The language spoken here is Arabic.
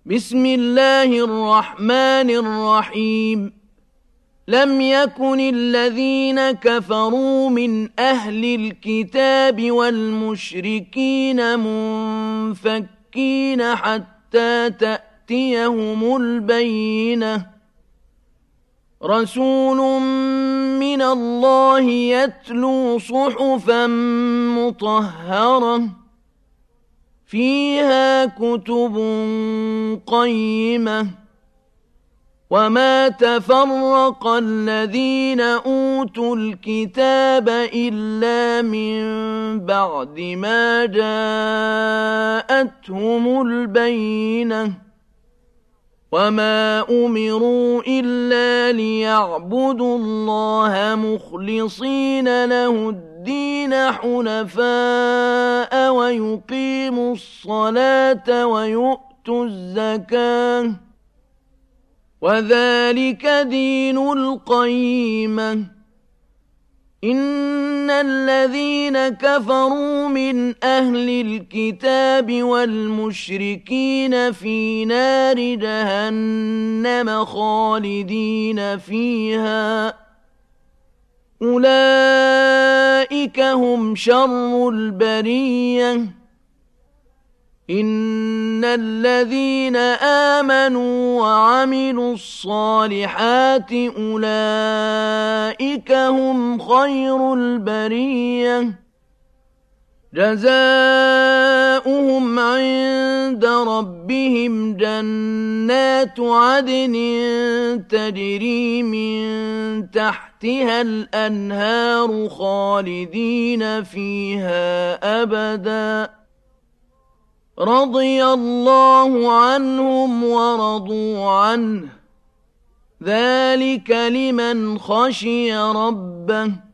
بسم الله الرحمن الرحيم لم يكن الذين كفروا من أهل الكتاب والمشركين منفكين حتى تأتيهم البينة رسول من الله يتلو صحفا مطهرة فيها كتب قيمة وما تفرق الذين أوتوا الكتاب إلا من بعد ما جاءتهم البينة وما أمروا إلا ليعبدوا الله مخلصين له الدين حنفاء ويقيموا الصلاة ويؤتوا الزكاة وذلك دين القيمة إن الذين كفروا من أهل الكتاب والمشركين في نار جهنم خالدين فيها أولئك هم شر البرية إن الذين آمنوا وعملوا الصالحات أولئك هم خير البرية جزاؤهم عند ربهم جنات عدن تجري من تحتها الأنهار خالدين فيها أبداً رضي الله عنهم ورضوا عنه ذلك لمن خشي ربه